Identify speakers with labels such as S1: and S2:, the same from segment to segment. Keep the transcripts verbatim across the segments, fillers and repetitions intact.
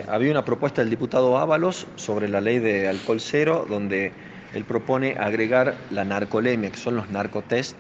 S1: había una propuesta del diputado Ábalos sobre la ley de alcohol cero, donde él propone agregar la narcolemia, que son los narcotest,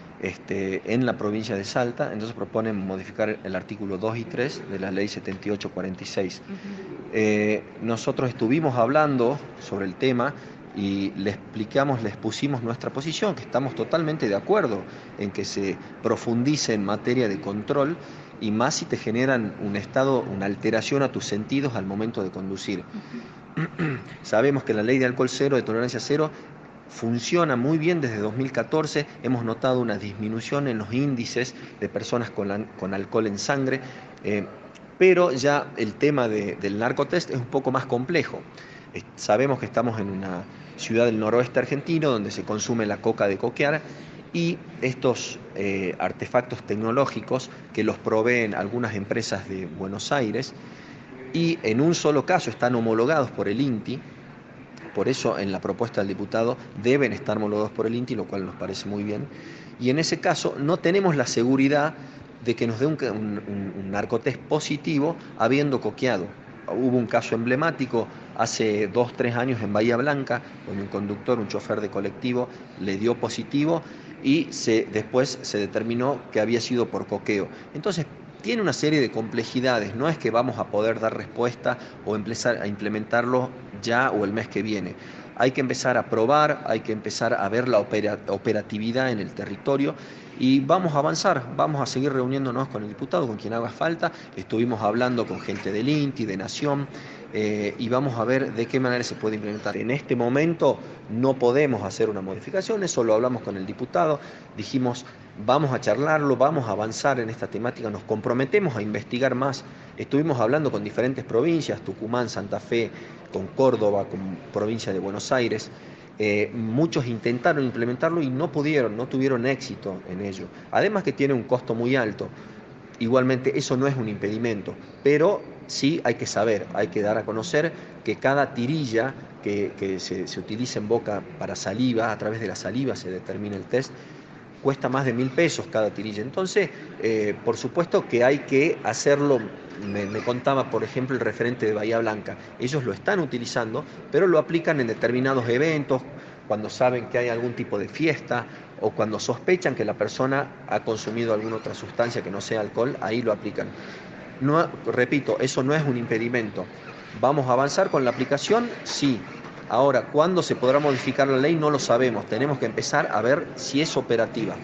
S1: este, en la provincia de Salta. Entonces proponen modificar el artículo dos y tres de la ley setenta y ocho cuarenta y seis. Uh-huh. eh, nosotros estuvimos hablando sobre el tema y le explicamos, le expusimos nuestra posición, que estamos totalmente de acuerdo en que se profundice en materia de control, y más si te generan un estado, una alteración a tus sentidos al momento de conducir. Uh-huh. Sabemos que la ley de alcohol cero, de tolerancia cero, funciona muy bien desde dos mil catorce, hemos notado una disminución en los índices de personas con, la, con alcohol en sangre, eh, pero ya el tema de, del narcotest es un poco más complejo. Eh, sabemos que estamos en una ciudad del noroeste argentino donde se consume la coca de coquear, y estos eh, artefactos tecnológicos que los proveen algunas empresas de Buenos Aires, y en un solo caso están homologados por el INTI. Por eso en la propuesta del diputado deben estar homologados por el INTI, lo cual nos parece muy bien. Y en ese caso no tenemos la seguridad de que nos dé un, un, un narcotest positivo habiendo coqueado. Hubo un caso emblemático hace dos, tres años en Bahía Blanca, donde un conductor, un chofer de colectivo, le dio positivo y se, después se determinó que había sido por coqueo. Entonces, tiene una serie de complejidades, no es que vamos a poder dar respuesta o empezar a implementarlo ya o el mes que viene. Hay que empezar a probar, hay que empezar a ver la opera, operatividad en el territorio, y vamos a avanzar, vamos a seguir reuniéndonos con el diputado, con quien haga falta. Estuvimos hablando con gente del INTI, de Nación, eh, y vamos a ver de qué manera se puede implementar. En este momento no podemos hacer una modificación, eso lo hablamos con el diputado, dijimos vamos a charlarlo, vamos a avanzar en esta temática, nos comprometemos a investigar más. Estuvimos hablando con diferentes provincias, Tucumán, Santa Fe, con Córdoba, con provincia de Buenos Aires. Eh, muchos intentaron implementarlo y no pudieron, no tuvieron éxito en ello. Además que tiene un costo muy alto. Igualmente eso no es un impedimento, pero sí hay que saber, hay que dar a conocer que cada tirilla que, que se, se utiliza en boca para saliva, a través de la saliva se determina el test, cuesta más de mil pesos cada tirilla. Entonces, eh, por supuesto que hay que hacerlo. Me, me contaba, por ejemplo, el referente de Bahía Blanca. Ellos lo están utilizando, pero lo aplican en determinados eventos, cuando saben que hay algún tipo de fiesta o cuando sospechan que la persona ha consumido alguna otra sustancia que no sea alcohol, ahí lo aplican. No, repito, eso no es un impedimento. ¿Vamos a avanzar con la aplicación? Sí. Ahora, ¿cuándo se podrá modificar la ley? No lo sabemos. Tenemos que empezar a ver si es operativa.